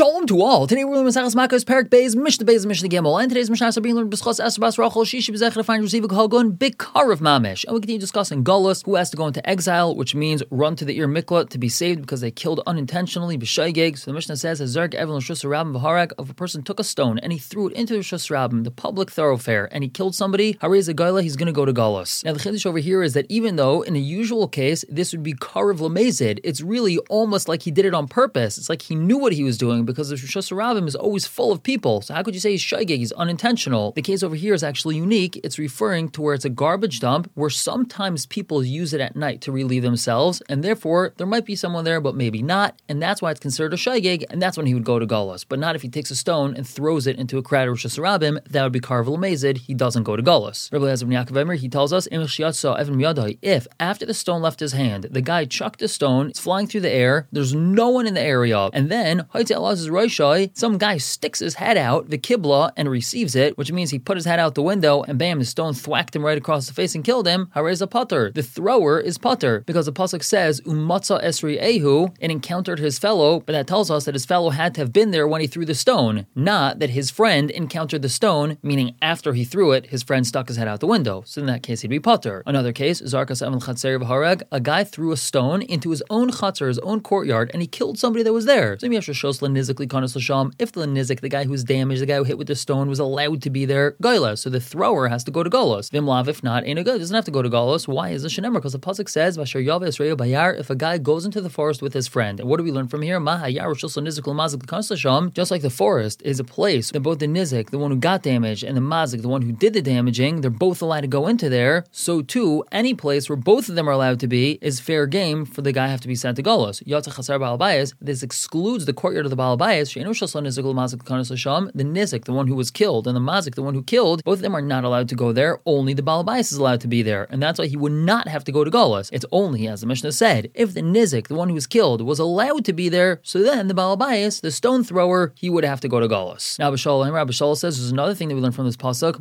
Shalom to all. Today we're learning Maseches Makkos Perek Beis Mishnah Beis Mishnah Gimel, and today's Mishnah is being learned b'schos Esther Bas Rachel Shishi b'zecher to find Receiving Hagun Bikarav Mamish. And we continue discussing Galus, who has to go into exile, which means run to the Ir Miklat to be saved because they killed unintentionally b'shaygeg. So the Mishnah says, "Hazark Evelyn Shus Rabbim v'Harag." If a person took a stone and he threw it into the Shus Rabbim, the public thoroughfare, and he killed somebody, Harei Zagayla, he's going to go to Galus. Now the chiddush over here is that even though in a usual case this would be Karav Lamezid, it's really almost like he did it on purpose. It's like he knew what he was doing, because the Shus Rabbim is always full of people. So how could you say he's shaygeg? He's unintentional. The case over here is actually unique. It's referring to where it's a garbage dump, where sometimes people use it at night to relieve themselves, and therefore there might be someone there, but maybe not, and that's why it's considered a shaygeg, and that's when he would go to Galus. But not if he takes a stone and throws it into a crowd of Shus Rabbim. That would be Karav Lamezid. He doesn't go to Galus. Rabbi Eliezer ben Yaakov Emer, he tells us, if after the stone left his hand, the guy chucked a stone, it's flying through the air, there's no one in the area, and then some guy sticks his head out, the kibla, and receives it, which means he put his head out the window, and bam, the stone thwacked him right across the face and killed him. Harei Pater. The thrower is Pater, because the pasuk says, Umatza Esri Ehu, and encountered his fellow, but that tells us that his fellow had to have been there when he threw the stone, not that his friend encountered the stone, meaning after he threw it, his friend stuck his head out the window. So in that case, he'd be Pater. Another case, Zarkas Evan Chatzer v'Harag, a guy threw a stone into his own Chatzer, his own courtyard, and he killed somebody that was there. So if the Nizik, the guy who's damaged, the guy who hit with the stone, was allowed to be there, Goyla. So the thrower has to go to Golos. Vimlav, if not, ain't a good. Doesn't have to go to Golos. Why is this Shenemar? Because the pasuk says, Vasher Yaveh Esrei Bayar, if a guy goes into the forest with his friend. And what do we learn from here? Just like the forest is a place that both the Nizik, the one who got damaged, and the Mazik, the one who did the damaging, they're both allowed to go into there. So too, any place where both of them are allowed to be is fair game for the guy have to be sent to Golos. This excludes the courtyard of the Baal Bayis. The Nizik, the one who was killed, and the Mazik, the one who killed, both of them are not allowed to go there. Only the Baal Bayis is allowed to be there, and that's why he would not have to go to Galus. It's only, as the Mishnah said, if the Nizik, the one who was killed, was allowed to be there, so then the Baal Bayis, the stone thrower, he would have to go to Galus. Now, Rabbi Shaul says there's another thing that we learn from this pasuk.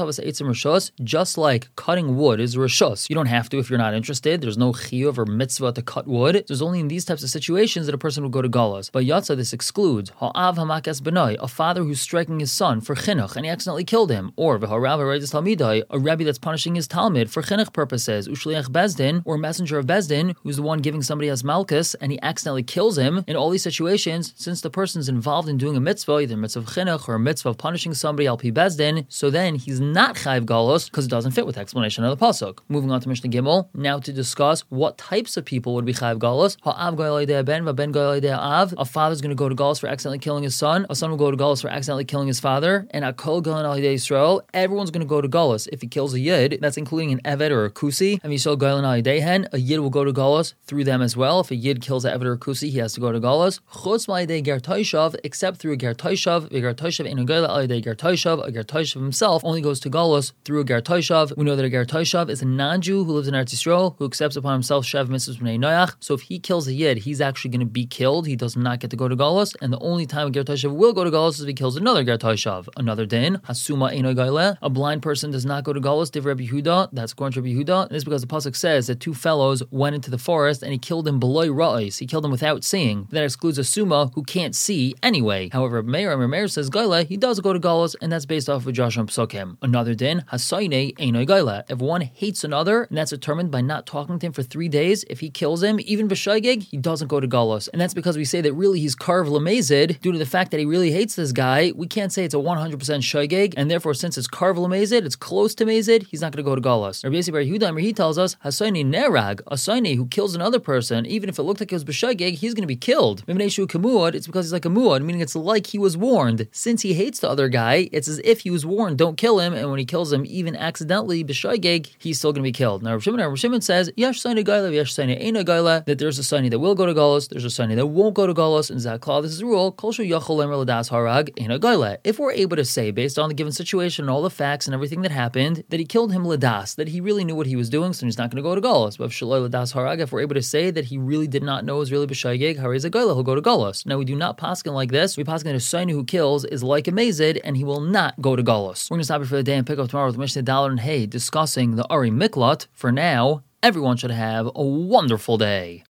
Just like cutting wood is rishus. You don't have to if you're not interested. There's no chiyuv or mitzvah to cut wood. There's only in these types of situations that a person would go to Galus. But Yatsa, this excludes ha'av hamakas benai, a father who's striking his son for chinuch and he accidentally killed him, or v'harav ha'reidus talmidai, a rabbi that's punishing his talmid for chinuch purposes, ushliach bezdin, or a messenger of bezdin who's the one giving somebody as malchus and he accidentally kills him. In all these situations, since the person's involved in doing a mitzvah, either a mitzvah of chinuch or a mitzvah of punishing somebody al pi bezdin, so then he's not chayv galus because it doesn't fit with the explanation of the pasuk. Moving on to Mishnah Gimel, now to discuss what types of people would be chayv galus. Ha'av goy ben, v'ben goy av. A father's going to go to galus for accidentally killing his son. A son will go to galus for accidentally killing his father. And akol golan al yidei Yisrael, everyone's going to go to galus. If he kills a yid, that's including an eved or a kusi. And yisrael golan al yidei hen, a yid will go to galus through them as well. If a yid kills an eved or a kusi, he has to go to galus. Chutz ma'idei ger toishav, except through a ger toishav. A ger toishav ain't a goyla al yidei ger toishav. A ger toishav himself only goes to galus through a ger toishav. We know that a ger toishav is a non-Jew who lives in Eretz Yisrael, who accepts upon himself shev mitzvahs b'nei noach. So if he kills a yid, he's actually going to be killed. He does not get to go to galus. And the only time a ger toishav will go to galus is if he kills another ger toishav. Another din, hasuma eino gaile. A blind person does not go to galus. Div Rabbi Yehuda. That's according to Rabbi Yehuda. And this is because the pasuk says that two fellows went into the forest and he killed him below ra'is. He killed him without seeing. That excludes a suma who can't see anyway. However, Meir says gaile, he does go to galus, and that's based off of Joshua and Psukim. Another din, hasaine eino gaile. If one hates another, and that's determined by not talking to him for 3 days, if he kills him, even b'shaygeg, he doesn't go to galus. And that's because we say that really he's karv lamezid due to the fact that he really hates this guy. We can't say it's a 100% shaygeg, and therefore since it's karv lamezid, it's close to mezid, he's not going to go to galus. Rabbi Yossi bar Yehuda, he tells us hasaini nerag, a saini who kills another person, even if it looked like it was b'shaygeg, he's going to be killed. It's because he's like a muad, meaning it's like he was warned. Since he hates the other guy, it's as if he was warned, don't kill him, and when he kills him, even accidentally, b'shaygeg, he's still going to be killed. Now, Rav Shimon says, Yash saini gaila, yash saini eina gaila, that there's a saini that will go to galus, there's a saini that won't go to galus, and Zakla, this is a rule, kol shu yachol lemer ladas harag eina gaila. If we're able to say, based on the given situation and all the facts and everything that happened, that he killed him ladas, that he really knew what he was doing, so he's not going to go to galus. But if shaloi ladas harag, if we're able to say that he really did not know it was really b'shaygeg, harei zagaila, he'll go to galus. Now, we do not paskin like this. We paskin that a saini who kills is like a mezid, and he will not go to galus. We're going to stop here for the day and pick up tomorrow with Mishnah Dalet and Hey discussing the Ari Miklat. For now, everyone should have a wonderful day.